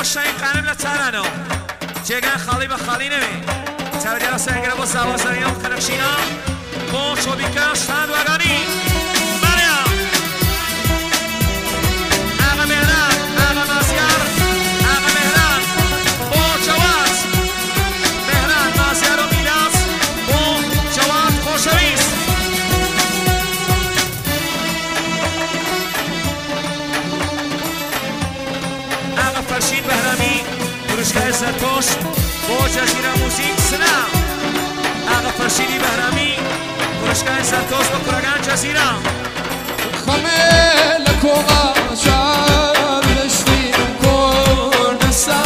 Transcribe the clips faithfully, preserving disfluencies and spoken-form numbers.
شاین قنم لترانو جگن خالی به خالی نمی تبدیل از اینگره با زوازنیان خنقشینا با چوبیکا شتند وگانی مریم آقا مهران آقا مازیار آقا مهران با جواد مهران مازیار و میلاس با جواد خوشویست آقا فرشید بهرامی فروشگاه زرتوش با جزیره موزیک سلام آقا فرشیدی بهرامی فروشگاه زرتوش با کرگان جزیره خمه لکوغا شار بشتی کردستانه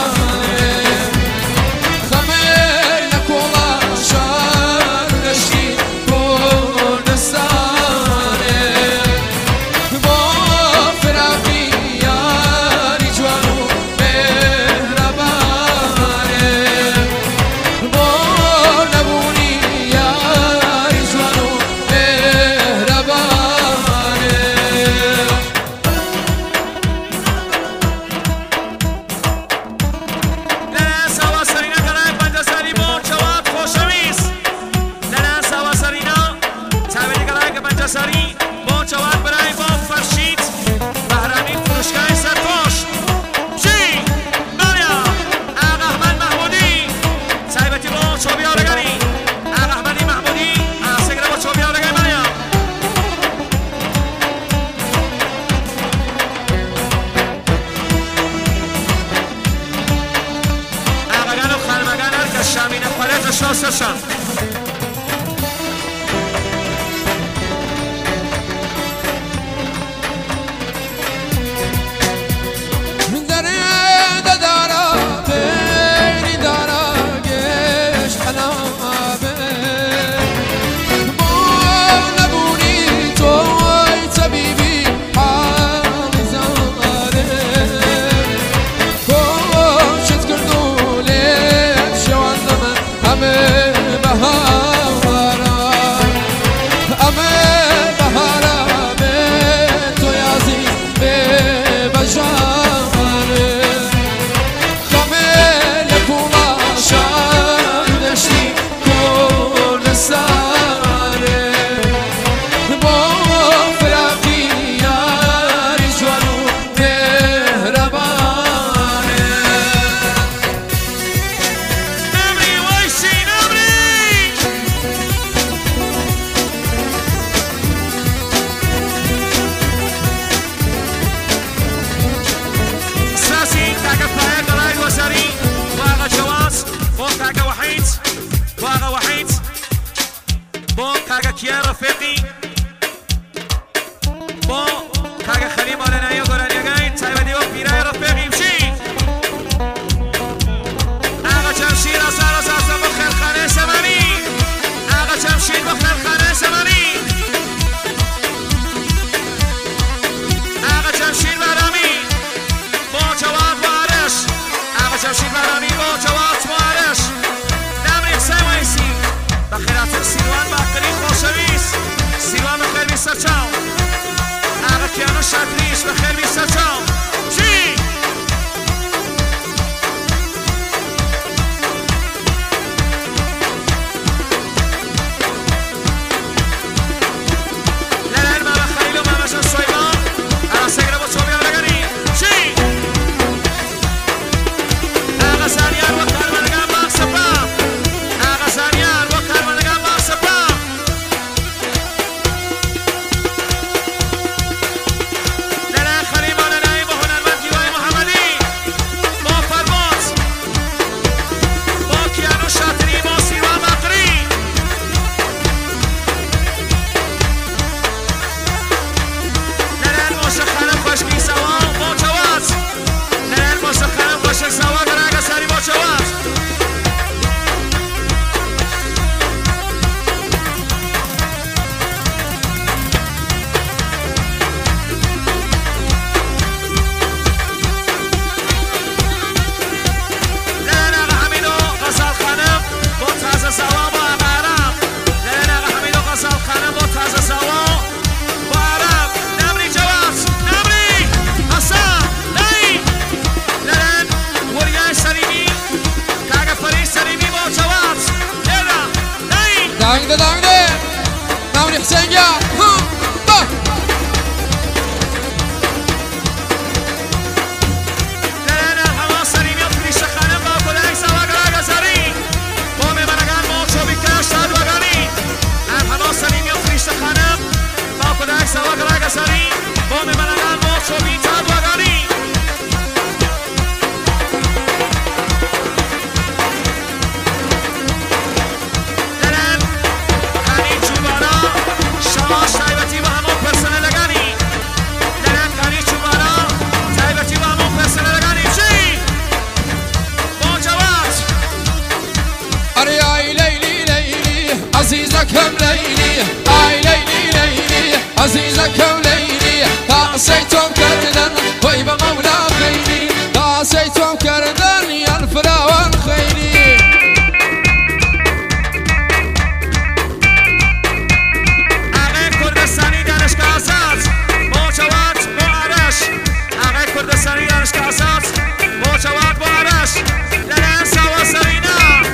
خمه لکوغا شار بشتی کردستانه با فراقی یاری جوانو شاسشان کیا رفیقی با کاغ خریم آلنایی و گرانیگای تایبدی و پیرای رفیقی بشی آقا جمشید آزار آزار با خیرخانه سمانی آقا جمشید با خیرخانه سمانی آقا جمشید برامی با جواب بارش آقا جمشید برامی با جواب بارش نمری حسین ویسی بخیرات سیروان باقری خوشویست سیروان بخیر بی سرچاو آقا کیانو شدریش بخیر بی سرچاو چی؟ لرن ماما خلیل و ماما جان سویبان آقا سگره با چوبی آرگانی چی؟ آقا زانیار و کارمانگان باق سپا آقا زانیار و کارمانگان باق سپا لرن خلیل نوری حسین یا با عزيزكم ليلي اي ليلي ليلي عزيزكم ليلي تعسيتم كردن ويبا مولا خيلي تعسيتم كردن يا الفراوان خيلي اغير كردستاني دانشگاه اساس موجوات بو عرش اغير كردستاني دانشگاه اساس موجوات بو عرش لنا سوا سرينا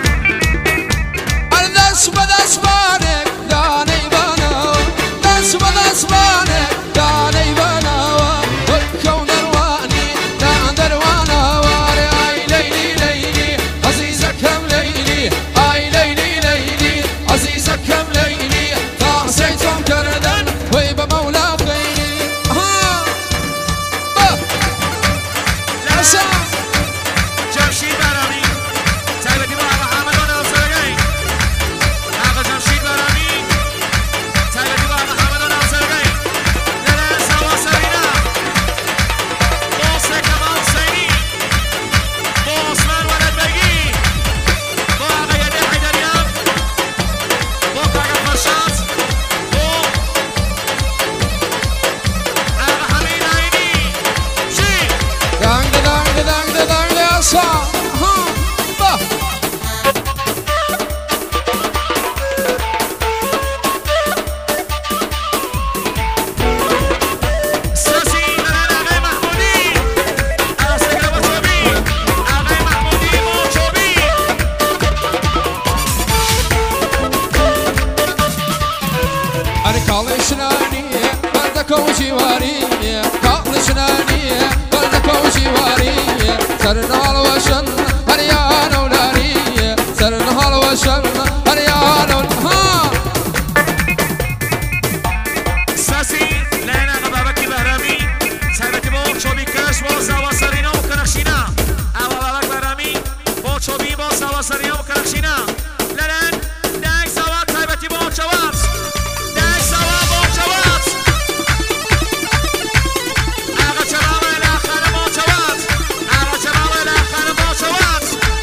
دست به دست بانک دانه بانا دست به دست بانک دانه بانا کون دروانی دان دروانا واری ای لیلی لیلی عزیزکم لیلی ای لیلی لیلی عزیزکم لیلی تعصیتم کردن وی به مولا خیلی ها با لرسا جمشید برانی تایبتی با آقا حامد و ناصرگی آقا جمشید برانی تایبتی با آقا حامد و ناصرگی لرن سوا سرینا موسیقی کمال حسینی با عثمان ولد بگی با آقا یده حیدریان با کاغا فرشاد با آقا حمید عینی چی؟ دانگ دانگ دانگ دانگ لرسا ها با ساسی لرن آقای محمودی آقا سگره با چوبی آقای محمودی با چوبی أنا كالش نانية بردك وجوارية كالش نانية بردك وجوارية سرنا الوشن هريان ولارية سرنا الوشن هريان ها ساسی لرن آقا بابکی بهرامی تایبتی با چوبی کش با سوا سرینا و کرخشینا آقا بابک بهرامی با چوبی با سوا سرینا و کرخشینا لرن دنگ سوا تایبتی با چوات دنگ سوا با چوات آقا چرام الاخر با چوات آقا چرام الاخر با چوات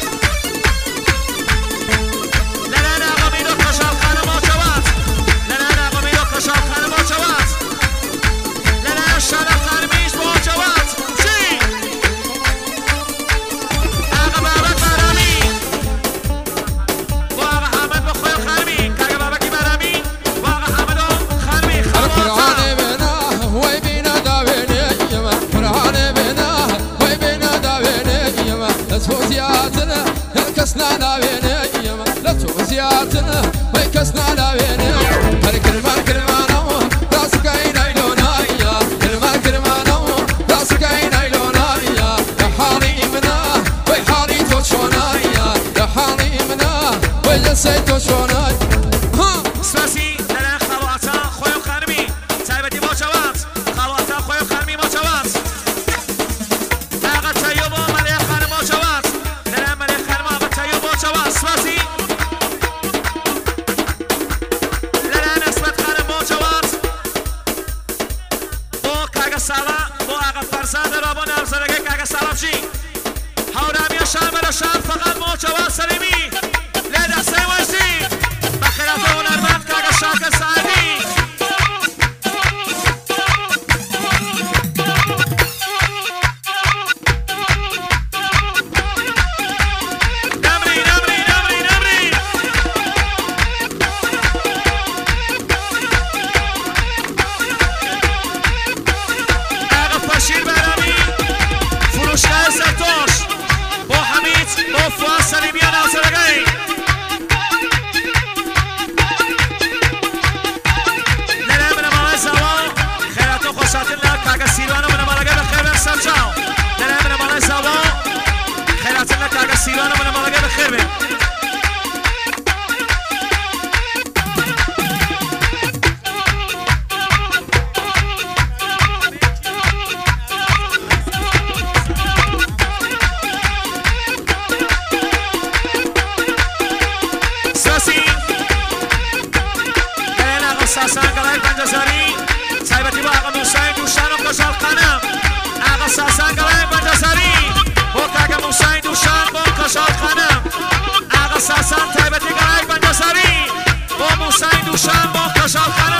لرن آقا میدو کشال خانه با چوات لرن آقا میدو کشال خانه با چوات لرن شرف خرمیش با چوات چی؟ آقا بابک بهرامی با آقا حامد با خوی خرمی کاغا بابکی بهرامی با آقا حامد و خرمی القرآن خرماتا بنا وي بينا داويني يما القرآن بنا وي بينا داويني يما لا توزياتنا كسنا داويني يما لا توزياتنا وي كسنا داويني هر كلمة كلمة راسك عين عيلونا يا كلمة كلمة راسك عين عيلونا يا يا حالي منا وي حالي توشونا يا يا حالي منا وي جسي توشونا ها ساسی لرن خواتا خوی خرمی تایبتی با چوات خواتا خوی خرمی با چوات آقا تایو با ملیه خانم با چوات لرن ملیه خانم آقا تایو با چوات ساسی لرن اسمت خانم با چوات با کاغا سالا با آقا فرزاد رابا نرزرگه کاغا سالا بشی هورامی شامل شام فقط با چوات سلیمی لده سیوشی بخیرات هنرمند کاغا شاکر سعدی نمری نمری نمری نمری آقا فشیر برمی فروشگاه سرتوش با حمید با فواز سلیمی ناصرگی کاکا سیروانو من مالگه بخیر بر سرچاو دلم من مالای سابا خیراتنا کاکا سیروانو من مالگه بخیر بر ساسان قلای پنجساری سایبتی با آقا موسای دوشان و کشال خانم آقا ساسان قلای پنجساری با آقا موسای دوشان با کشال خانم آقا ساسان تایبتی قلای پنجساری با موسای دوشان با کشال خانم